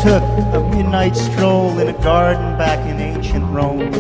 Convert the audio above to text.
took a midnight stroll in a garden back in ancient Rome.